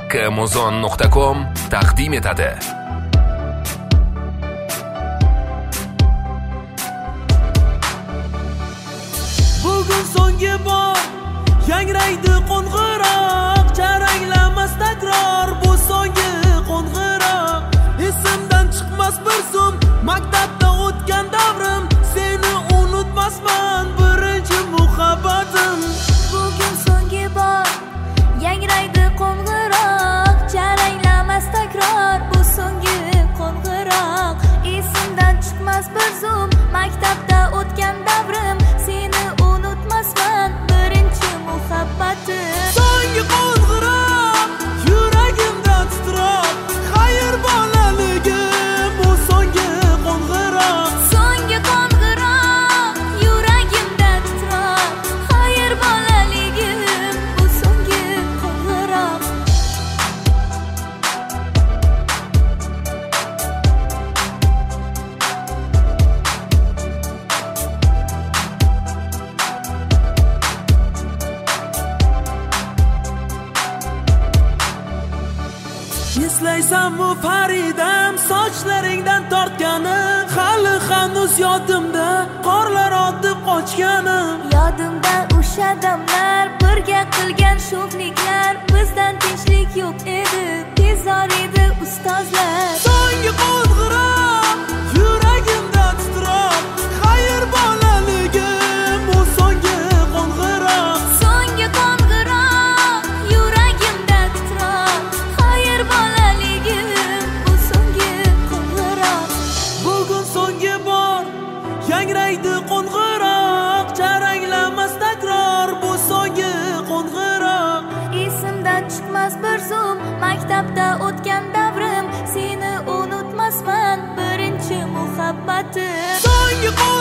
haqqimuzon.com taqdim etadi. Bugun so'nggi bor yangraydi qo'ng'iroq, charanglamas takror bu so'nggi qo'ng'iroq. Esimdan chiqmas bir zum maktabda o'tgan davrim, seni unutmasman birinchi muhabbatim. Bugun so'nggi bor yangraydi qo'ng'iroq, charanglamas takror bu so'nggi qo'ng'iroq. Esimdan chiqmas bir zum maktabda o'tgan davrim, seni unutmasman birinchi muhabbatim. So'nggi qo'ng'iroq yuragimda titroq, xayr bolaligim bu so'nggi qo'ng'iroq. So'nggi qo'ng'iroq yuragimda titroq, xayr bolaligim bu so'nggi qo'ng'iroq. Eslaysanmi Faridam, sochlaringdan tortganim, hali hanuz yodimda qorlar otib qochganim. Yodimda o'sha damlar, birga qilgan sho'xliklar, bizdan tinchlik yo'q edi, tezor edi ustozlar. So'nggi qo'ng'iroq yuragimda titroq, xayr bolaligim bu so'nggi qo'ng'iroq. So'nggi qo'ng'iroq yuragimda titroq, xayr bolaligim bu so'nggi qo'ng'iroq. Bugun so'nggi bor yangraydi qo'ng'iroq, charanglamas takror bu so'nggi qo'ng'iroq. Esimdan chiqmas bir zum maktabda o'tgan davrim, seni unutmasman birinchi muhabbatim. So'nggi